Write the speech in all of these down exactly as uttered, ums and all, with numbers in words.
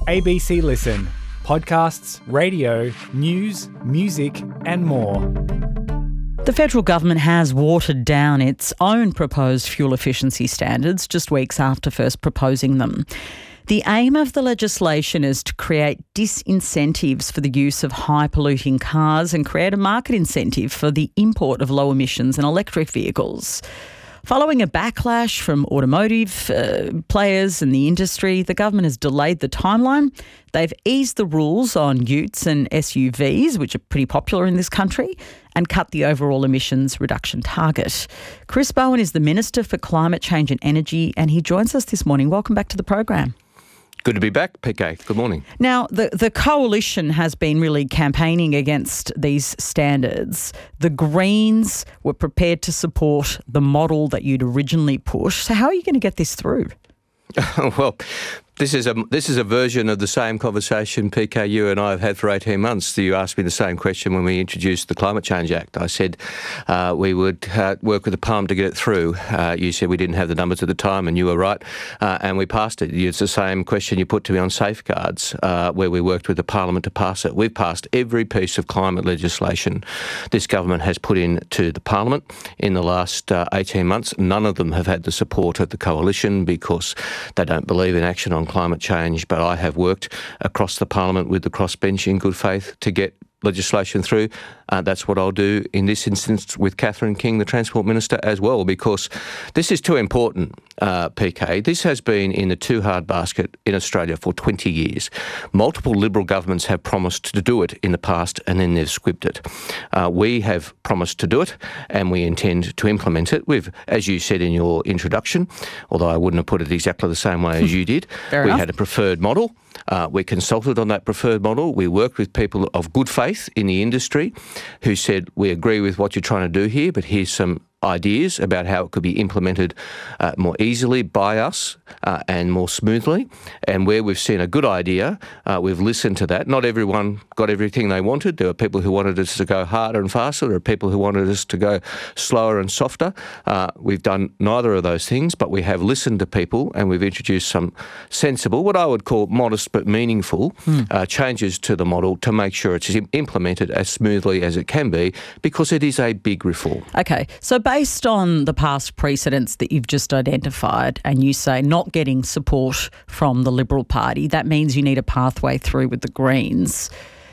A B C Listen. Podcasts, radio, news, music and more. The federal government has watered down its own proposed fuel efficiency standards just weeks after first proposing them. The aim of the legislation is to create disincentives for the use of high-polluting cars and create a market incentive for the import of low emissions and electric vehicles. Following a backlash from automotive uh, players and the industry, the government has delayed the timeline. They've eased the rules on utes and S U Vs, which are pretty popular in this country, and cut the overall emissions reduction target. Chris Bowen is the Minister for Climate Change and Energy, and he joins us this morning. Welcome back to the program. Good to be back, P K. Good morning. Now, the, the coalition has been really campaigning against these standards. The Greens were prepared to support the model that you'd originally pushed. So how are you going to get this through? Well, this is a this is a version of the same conversation, P K, you and I have had for eighteen months. You asked me the same question when we introduced the Climate Change Act. I said uh, we would uh, work with the Parliament to get it through. Uh, you said we didn't have the numbers at the time, and you were right, uh, and we passed it. It's the same question you put to me on safeguards, uh, where we worked with the Parliament to pass it. We've passed every piece of climate legislation this government has put into the Parliament in the last uh, eighteen months. None of them have had the support of the coalition because they don't believe in action on climate change, but I have worked across the Parliament with the crossbench in good faith to get legislation through. Uh, that's what I'll do in this instance with Catherine King, the Transport Minister, as well, because this is too important, uh, P K. This has been in the too hard basket in Australia for twenty years. Multiple Liberal governments have promised to do it in the past and then they've squibbed it. Uh, we have promised to do it and we intend to implement it. We've, as you said in your introduction, although I wouldn't have put it exactly the same way as you did, we enough. had a preferred model. Uh, we consulted on that preferred model. We worked with people of good faith in the industry who said, we agree with what you're trying to do here, but here's some ideas about how it could be implemented uh, more easily by us uh, and more smoothly. And where we've seen a good idea, uh, we've listened to that. Not everyone got everything they wanted. There were people who wanted us to go harder and faster. There are people who wanted us to go slower and softer. Uh, we've done neither of those things, but we have listened to people and we've introduced some sensible, what I would call modest but meaningful mm. uh, changes to the model to make sure it's implemented as smoothly as it can be, because it is a big reform. Okay, so based on the past precedents that you've just identified, and you say not getting support from the Liberal Party, that means you need a pathway through with the Greens.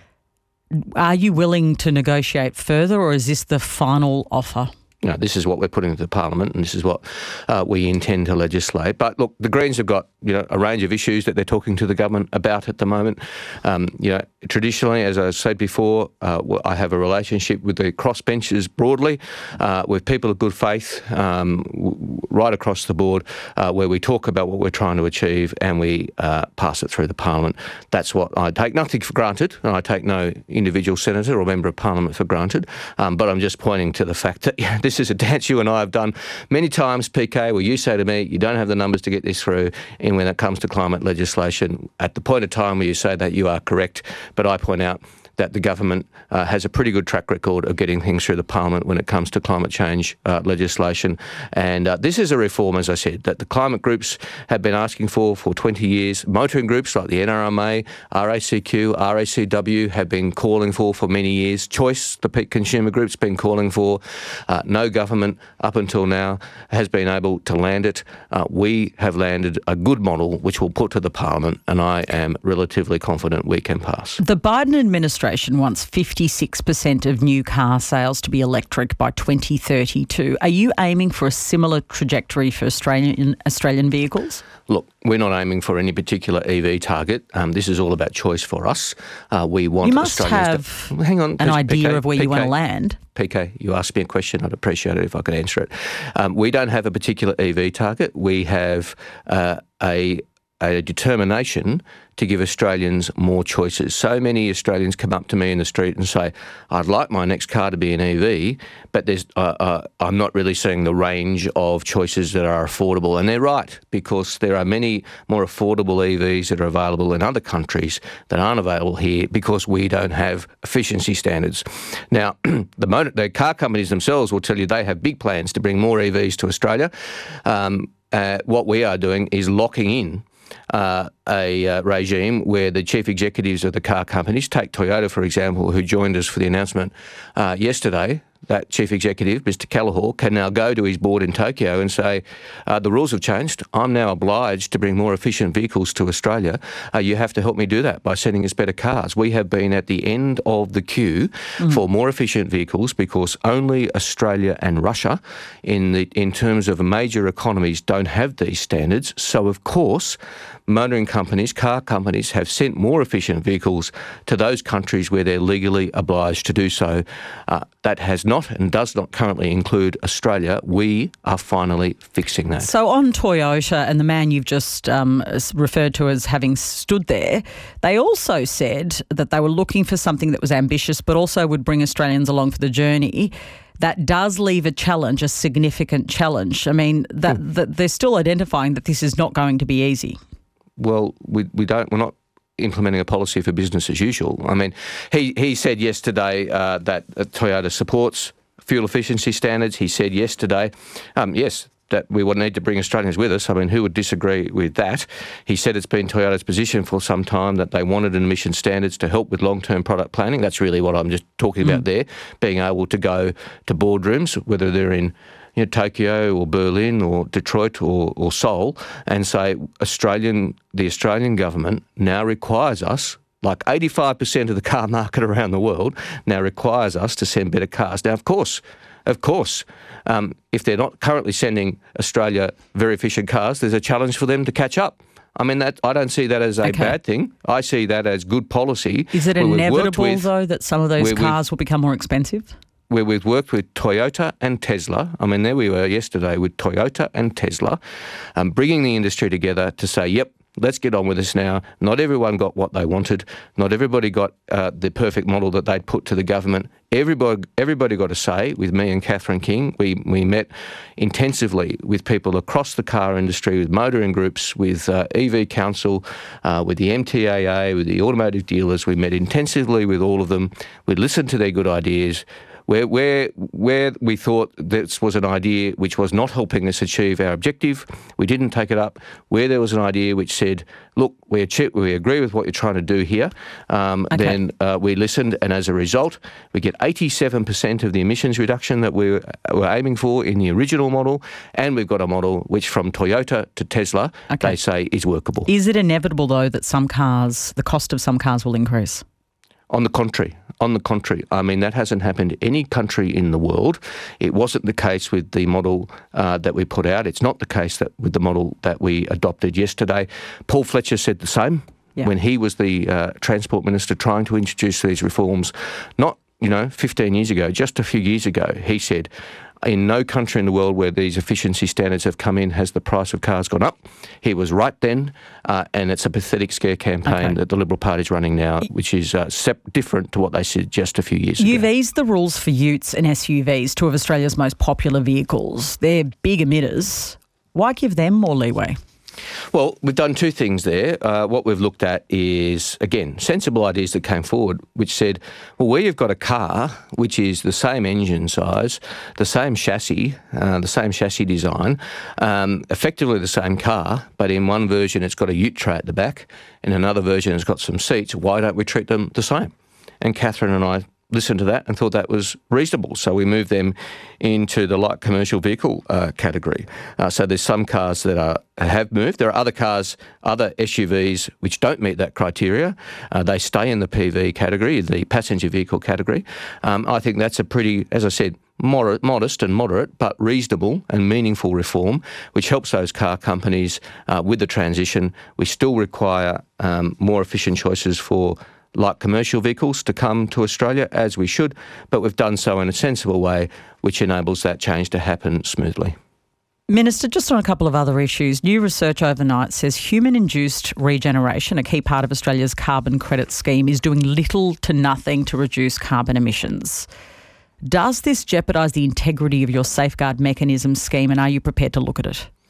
Are you willing to negotiate further, or is this the final offer? No, this is what we're putting to the Parliament and this is what uh, we intend to legislate. But look, the Greens have got, you know, a range of issues that they're talking to the government about at the moment. Um, you know, traditionally, as I said before, uh, I have a relationship with the crossbenchers broadly, uh, with people of good faith, um, right across the board, uh, where we talk about what we're trying to achieve and we uh, pass it through the Parliament. That's what I take nothing for granted, and I take no individual senator or member of Parliament for granted. Um, but I'm just pointing to the fact that yeah, this is a dance you and I have done many times, P K, where you say to me, you don't have the numbers to get this through. And when it comes to climate legislation, at the point of time where you say that, you are correct. But I point out that the government uh, has a pretty good track record of getting things through the Parliament when it comes to climate change uh, legislation. And uh, this is a reform, as I said, that the climate groups have been asking for for twenty years. Motoring groups like the N R M A, R A C Q, R A C W have been calling for for many years. Choice, the peak consumer group's been calling for. Uh, no government up until now has been able to land it. Uh, we have landed a good model which we'll put to the Parliament, and I am relatively confident we can pass. The Biden administration wants fifty-six percent of new car sales to be electric by twenty thirty-two. Are you aiming for a similar trajectory for Australian Australian vehicles? Look, we're not aiming for any particular E V target. Um, this is all about choice for us. Uh, we want you must Australians have to, hang on, an idea P K, of where P K, you want to land. P K, you asked me a question. I'd appreciate it if I could answer it. Um, we don't have a particular E V target. We have uh, a a determination to give Australians more choices. So many Australians come up to me in the street and say, I'd like my next car to be an E V, but there's, uh, uh, I'm not really seeing the range of choices that are affordable. And they're right, because there are many more affordable E Vs that are available in other countries that aren't available here because we don't have efficiency standards. Now, the, motor, the car companies themselves will tell you they have big plans to bring more E Vs to Australia. Um, uh, what we are doing is locking in uh, a uh, regime where the chief executives of the car companies, take Toyota for example, who joined us for the announcement uh, yesterday, that chief executive, Mister Callahor, can now go to his board in Tokyo and say, uh, the rules have changed. I'm now obliged to bring more efficient vehicles to Australia. Uh, you have to help me do that by sending us better cars. We have been at the end of the queue mm. for more efficient vehicles because only Australia and Russia, in the in terms of major economies, don't have these standards. So, of course, motoring companies, car companies, have sent more efficient vehicles to those countries where they're legally obliged to do so. Uh, that has not and does not currently include Australia. We are finally fixing that. So on Toyota and the man you've just um, referred to as having stood there, they also said that they were looking for something that was ambitious but also would bring Australians along for the journey. That does leave a challenge, a significant challenge. I mean, that, mm. that they're still identifying that this is not going to be easy. Well, we we don't. We're not implementing a policy for business as usual. I mean, he he said yesterday uh, that uh, Toyota supports fuel efficiency standards. He said yesterday, um, yes, that we would need to bring Australians with us. I mean, who would disagree with that? He said it's been Toyota's position for some time that they wanted emission standards to help with long-term product planning. That's really what I'm just talking mm. about there, being able to go to boardrooms, whether they're in you know, Tokyo or Berlin or Detroit or, or Seoul, and say Australian, the Australian government now requires us, like eighty-five percent of the car market around the world, now requires us to send better cars. Now, of course, of course, um, if they're not currently sending Australia very efficient cars, there's a challenge for them to catch up. I mean, that I don't see that as a okay. bad thing. I see that as good policy. Is it inevitable, with, though, that some of those cars will become more expensive? Where we've worked with Toyota and Tesla. I mean, there we were yesterday with Toyota and Tesla, um, bringing the industry together to say, yep, let's get on with this now. Not everyone got what they wanted. Not everybody got uh, the perfect model that they'd put to the government. Everybody everybody got a say with me and Catherine King. We we met intensively with people across the car industry, with motoring groups, with uh, E V Council, uh, with the M T A A, with the automotive dealers. We met intensively with all of them. We listened to their good ideas. Where, where, where we thought this was an idea which was not helping us achieve our objective, we didn't take it up. Where there was an idea which said, look, we, achieve, we agree with what you're trying to do here, um, okay. then uh, we listened, and as a result, we get eighty-seven percent of the emissions reduction that we were, were aiming for in the original model, and we've got a model which from Toyota to Tesla, okay. they say is workable. Is it inevitable, though, that some cars, the cost of some cars will increase? On the contrary, on the contrary. I mean, that hasn't happened in any country in the world. It wasn't the case with the model uh, that we put out. It's not the case that with the model that we adopted yesterday. Paul Fletcher said the same yeah. when he was the uh, Transport Minister trying to introduce these reforms, not, you know, fifteen years ago, just a few years ago. He said, in no country in the world where these efficiency standards have come in has the price of cars gone up. He was right then, uh, and it's a pathetic scare campaign okay. that the Liberal Party is running now, which is uh, sep- different to what they said just a few years You've ago. You've eased the rules for utes and S U Vs, two of Australia's most popular vehicles. They're big emitters. Why give them more leeway? Well, we've done two things there. Uh, what we've looked at is, again, sensible ideas that came forward, which said, well, where you've got a car which is the same engine size, the same chassis, uh, the same chassis design, um, effectively the same car, but in one version it's got a ute tray at the back, in another version it's got some seats, why don't we treat them the same? And Catherine and I listened to that and thought that was reasonable. So we moved them into the light commercial vehicle uh, category. Uh, so there's some cars that are have moved. There are other cars, other S U Vs which don't meet that criteria. Uh, they stay in the P V category, the passenger vehicle category. Um, I think that's a pretty, as I said, moderate, modest and moderate, but reasonable and meaningful reform, which helps those car companies uh, with the transition. We still require um, more efficient choices for light commercial vehicles to come to Australia, as we should, but we've done so in a sensible way, which enables that change to happen smoothly. Minister, just on a couple of other issues, new research overnight says human-induced regeneration, a key part of Australia's carbon credit scheme, is doing little to nothing to reduce carbon emissions. Does this jeopardise the integrity of your safeguard mechanism scheme, and are you prepared to look at it?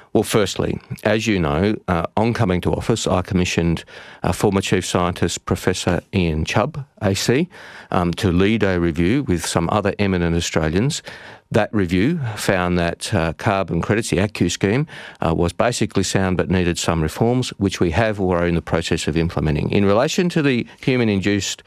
Well, firstly, as you know, uh, on coming to office, I commissioned uh, former Chief Scientist Professor Ian Chubb, A C, um, to lead a review with some other eminent Australians. That review found that uh, carbon credits, the A C C U scheme, uh, was basically sound but needed some reforms, which we have or are in the process of implementing. In relation to the human-induced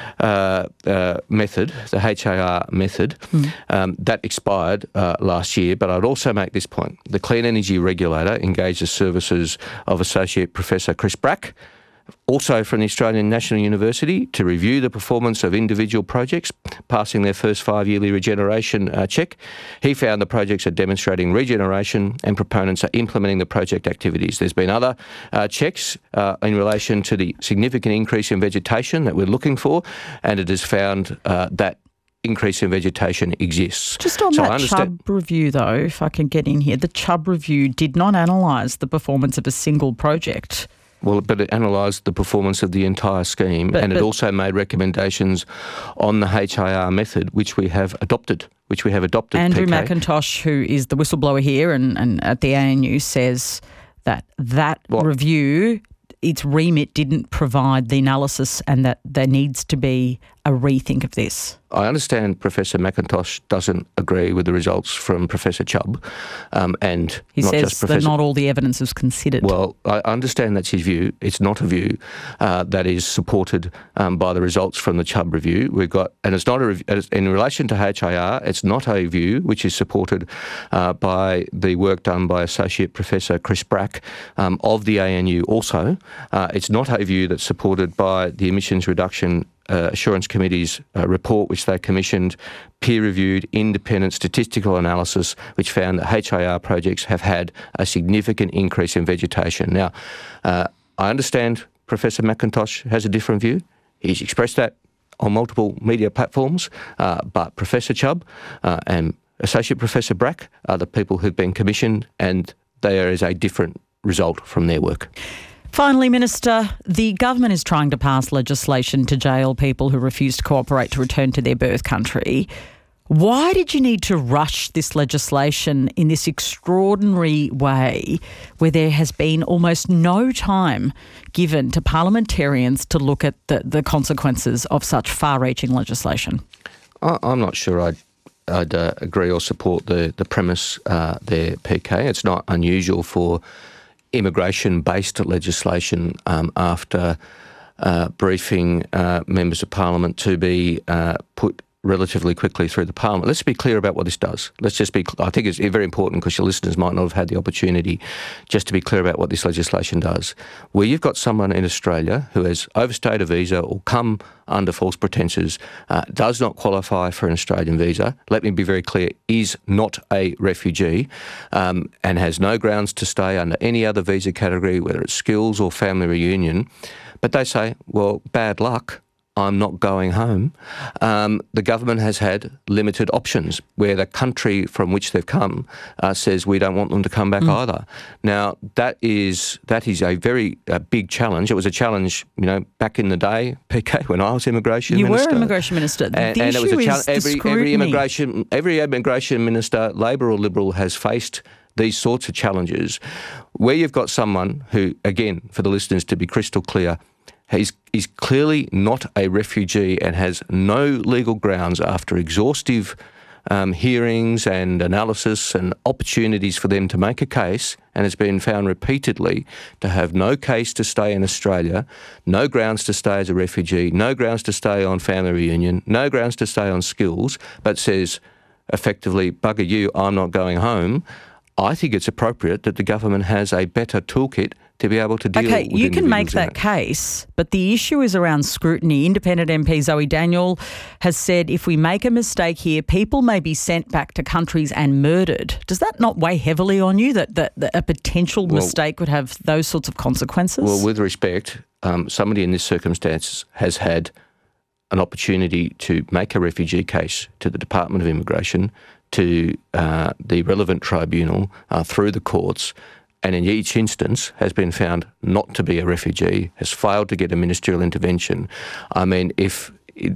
uh, uh, method, the H A R method, mm. um, that expired uh, last year, but I'd also make this point. The Clean Energy Regulator engaged the services of Associate Professor Chris Brack, also from the Australian National University, to review the performance of individual projects passing their first five-yearly regeneration uh, check. He found the projects are demonstrating regeneration and proponents are implementing the project activities. There's been other uh, checks uh, in relation to the significant increase in vegetation that we're looking for, and it has found uh, that increase in vegetation exists. Just on so that Chubb review, though, if I can get in here, the Chubb review did not analyse the performance of a single project. Well, but it analysed the performance of the entire scheme, but, and it also made recommendations on the H A R method, which we have adopted, which we have adopted. Andrew P K. McIntosh, who is the whistleblower here and, and at the A N U, says that that what? review, its remit didn't provide the analysis and that there needs to be a rethink of this. I understand Professor McIntosh doesn't agree with the results from Professor Chubb, um, and he not says just Professor, that not all the evidence is considered. Well, I understand that's his view. It's not a view uh, that is supported um, by the results from the Chubb review. We've got, and it's not a review, in relation to H A R. It's not a view which is supported uh, by the work done by Associate Professor Chris Brack um, of the A N U. Also, uh, it's not a view that's supported by the Emissions Reduction Uh, Assurance Committee's uh, report, which they commissioned, peer-reviewed independent statistical analysis, which found that H A R projects have had a significant increase in vegetation. Now, uh, I understand Professor McIntosh has a different view. He's expressed that on multiple media platforms, uh, but Professor Chubb uh, and Associate Professor Brack are the people who've been commissioned, and there is a different result from their work. Finally, Minister, the government is trying to pass legislation to jail people who refuse to cooperate to return to their birth country. Why did you need to rush this legislation in this extraordinary way where there has been almost no time given to parliamentarians to look at the, the consequences of such far-reaching legislation? I'm not sure I'd I'd uh, agree or support the, the premise uh, there, P K. It's not unusual for immigration-based legislation um, after uh, briefing uh, members of Parliament to be uh, put relatively quickly through the Parliament. Let's be clear about what this does. Let's just be, I think it's very important because your listeners might not have had the opportunity just to be clear about what this legislation does. Where you've got someone in Australia who has overstayed a visa or come under false pretences, uh, does not qualify for an Australian visa, let me be very clear, is not a refugee um, and has no grounds to stay under any other visa category, whether it's skills or family reunion, but they say, well, bad luck, I'm not going home. Um, the government has had limited options where the country from which they've come uh, says we don't want them to come back mm. either. Now, that is that is a very uh, big challenge. It was a challenge, you know, back in the day, P K, when I was immigration you minister. You were immigration minister. And, the and issue it was a is challenge. Every, every immigration, every immigration minister, Labor or Liberal, has faced these sorts of challenges. Where you've got someone who, again, for the listeners to be crystal clear, He's, he's clearly not a refugee and has no legal grounds after exhaustive um, hearings and analysis and opportunities for them to make a case, and has been found repeatedly to have no case to stay in Australia, no grounds to stay as a refugee, no grounds to stay on family reunion, no grounds to stay on skills, but says effectively, bugger you, I'm not going home. I think it's appropriate that the government has a better toolkit to be able to deal okay, with you can make that it. case, but the issue is around scrutiny. Independent M P Zoe Daniel has said if we make a mistake here, people may be sent back to countries and murdered. Does that not weigh heavily on you, that, that, that a potential well, mistake would have those sorts of consequences? Well, with respect, um, somebody in this circumstance has had an opportunity to make a refugee case to the Department of Immigration, to uh, the relevant tribunal, uh, through the courts, and in each instance has been found not to be a refugee, has failed to get a ministerial intervention. I mean, if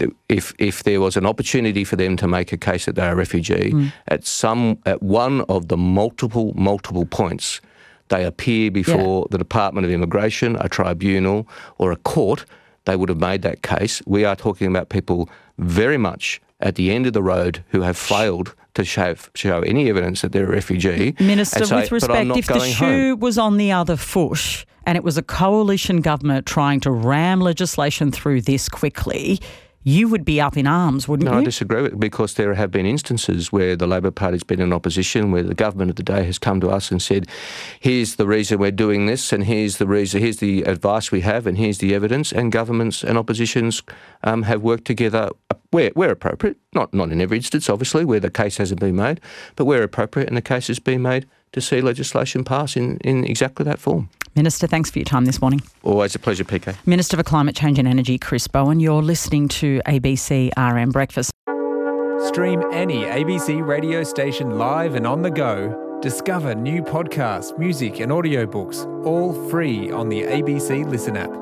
if if there was an opportunity for them to make a case that they're a refugee, mm. at some at one of the multiple multiple points they appear before yeah. the Department of Immigration, a tribunal or a court, they would have made that case. We are talking about people very much at the end of the road who have failed to show, show any evidence that they're a refugee. Minister, say, with respect, if the shoe home. was on the other foot and it was a coalition government trying to ram legislation through this quickly, you would be up in arms, wouldn't no, you? No, I disagree with it, because there have been instances where the Labor Party's been in opposition, where the government of the day has come to us and said, here's the reason we're doing this, and here's the reason, here's the advice we have, and here's the evidence, and governments and oppositions um, have worked together where, where appropriate, not, not in every instance, obviously, where the case hasn't been made, but where appropriate and the case has been made, to see legislation pass in, in exactly that form. Minister, thanks for your time this morning. Always a pleasure, P K. Minister for Climate Change and Energy, Chris Bowen. You're listening to A B C R M Breakfast. Stream any A B C radio station live and on the go. Discover new podcasts, music and audiobooks, all free on the A B C Listen app.